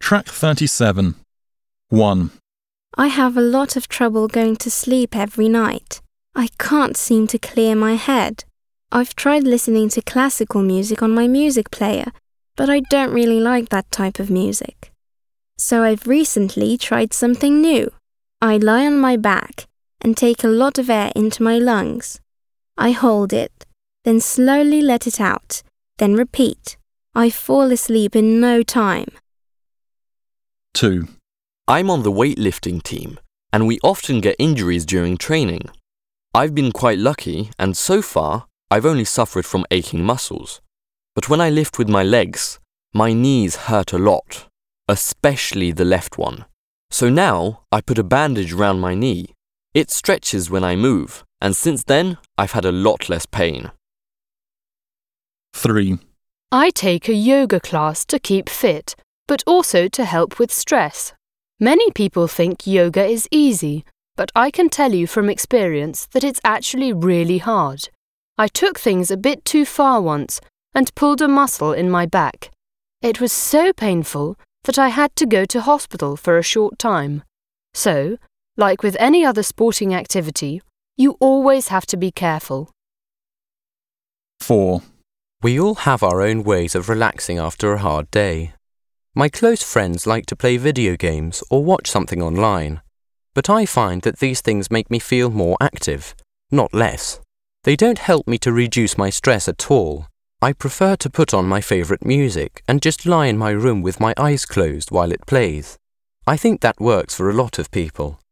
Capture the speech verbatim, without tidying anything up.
Track thirty-seven. one. I have a lot of trouble going to sleep every night. I can't seem to clear my head. I've tried listening to classical music on my music player, but I don't really like that type of music. So I've recently tried something new. I lie on my back and take a lot of air into my lungs. I hold it, then slowly let it out, then repeat. I fall asleep in no time. two. I'm on the weightlifting team, and we often get injuries during training. I've been quite lucky, and so far, I've only suffered from aching muscles. But when I lift with my legs, my knees hurt a lot, especially the left one. So now, I put a bandage around my knee. It stretches when I move, and since then, I've had a lot less pain. three. I take a yoga class to keep fit, but also to help with stress. Many people think yoga is easy, but I can tell you from experience that it's actually really hard. I took things a bit too far once and pulled a muscle in my back. It was so painful that I had to go to hospital for a short time. So, like with any other sporting activity, you always have to be careful. four. We all have our own ways of relaxing after a hard day. My close friends like to play video games or watch something online, but I find that these things make me feel more active, not less. They don't help me to reduce my stress at all. I prefer to put on my favourite music and just lie in my room with my eyes closed while it plays. I think that works for a lot of people.